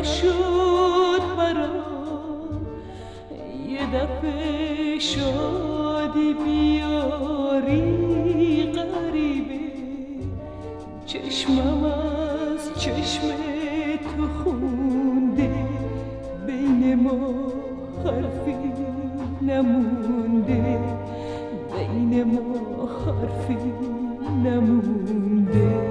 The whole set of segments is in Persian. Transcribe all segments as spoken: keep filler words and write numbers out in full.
نشد برام یه دفعه شادی بیاری غریبه، چشمم از چشم تو خونده، بین ما حرفی نمونده، بین ما حرفی نمونده.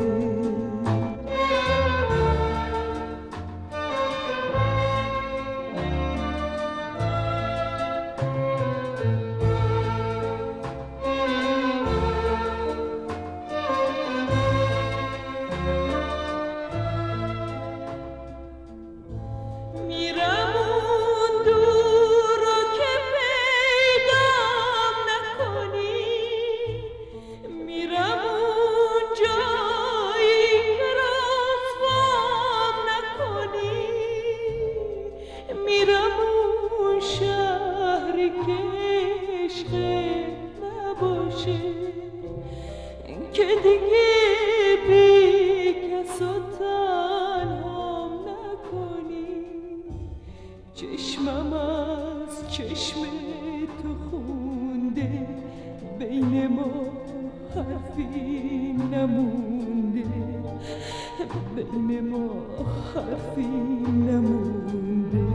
که دیگه بی کس و تنهام نکنی، چشمم از چشم تو خونده، بین ما حرفی نمونده، بین ما حرفی نمونده.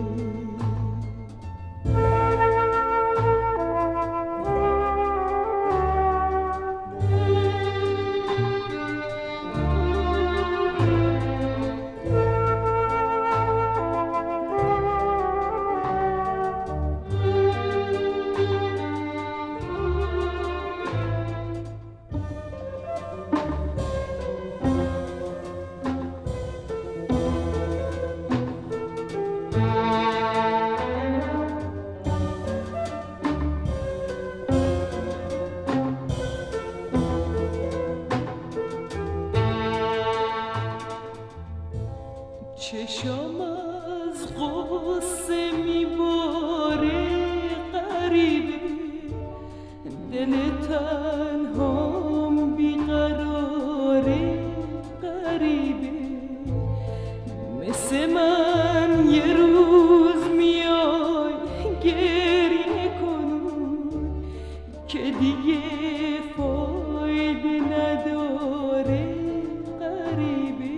چشم از غصه میباره غریبه، دل تنهام بیقراره غریبه، مثل من یه روز میای گریه کنون که دیگه فایده نداره غریبه،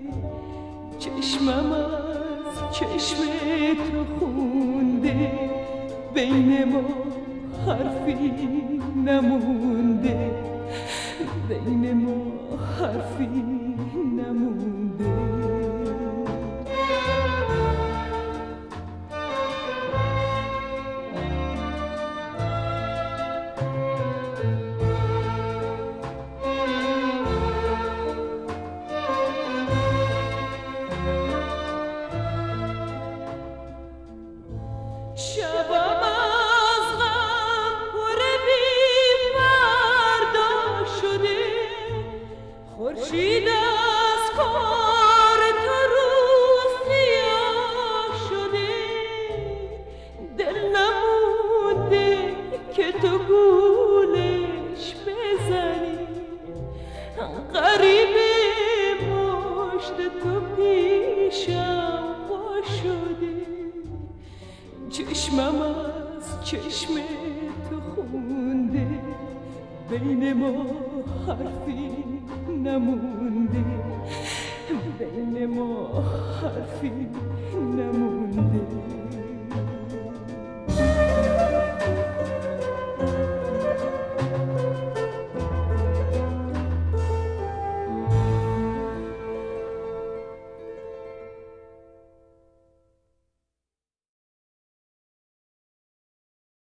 چشمم از چشم تو خونده، بین ما حرفی نمونده، بین ما حرفی نمونده. شبم از غم پر بی فردا شده، خورشید از کار تو روز سیاه شده، دل نمونده که تو گولش بزنی، غریبه مشت تو پیشم وا شده، چشمم از چشم تو خونده، بین ما حرفی نمونده، بین ما حرفی نمونده.